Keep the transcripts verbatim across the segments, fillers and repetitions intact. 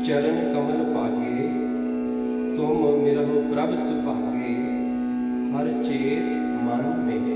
चरण कमल पागे तुम मिरहु प्रभ सुभागे हर चेत मन में।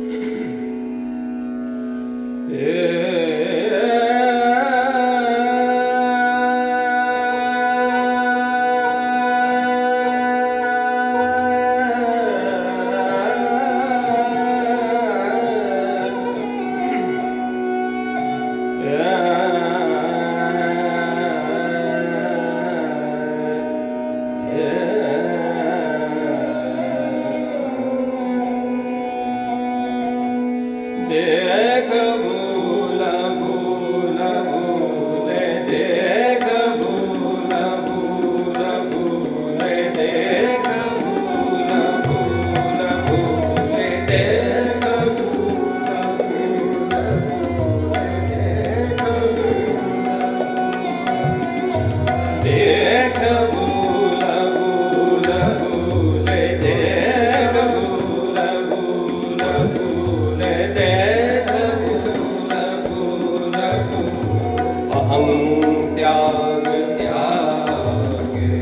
देख भूल भूल भूले देख भूल भूल भूले देख भूल भूल भूले देख भूल भूल भूले देख भूल भूल भूले देख भूल भूल भूले देख अहं त्याग त्यागे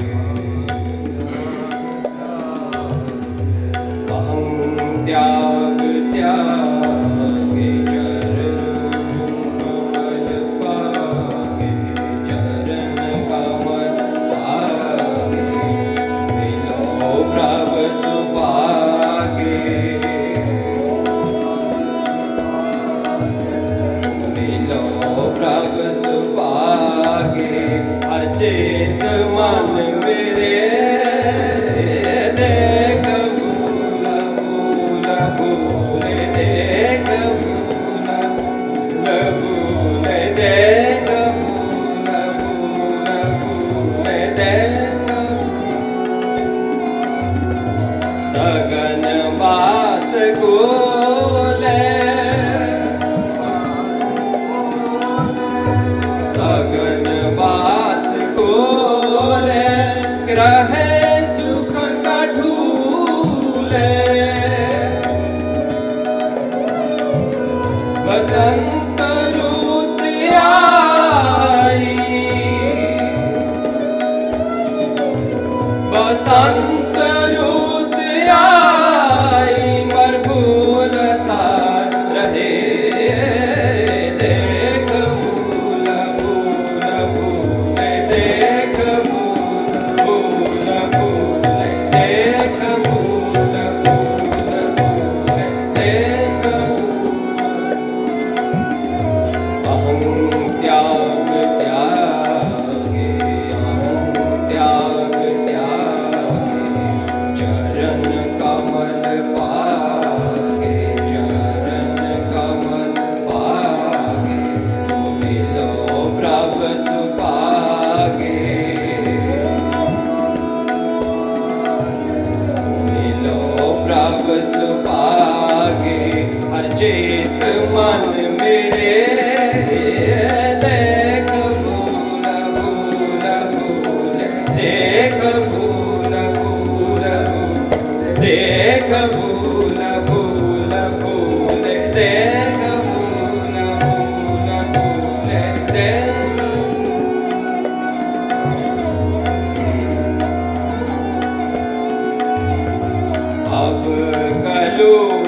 अहं त्याग त्यागे चरण कमल पागे चरण कमल पागे मिलो प्रभ सुभागे मिलो प्रभ सुभागे हर चेत मन मेरे देख भूल भूल भूले देख भूल भूल भूले देख भूल भूल भूले देख सगन वास गोले सगन वास गोले रहे सुख कठूले बसंत रुत आई बसंत रुत आई पर भूलता रहे त्याग त्यागे अहं त्याग त्यागे चरण कमल पागे चरण कमल पागे मिलो प्रभ सुभागे मिलो प्रभ सुभागे हर चेत मन मेरे देख भूल भूल भूले देख भूल भूल भूले देख भूल भूल भूले देख भूल भूल भूले देख अब कलू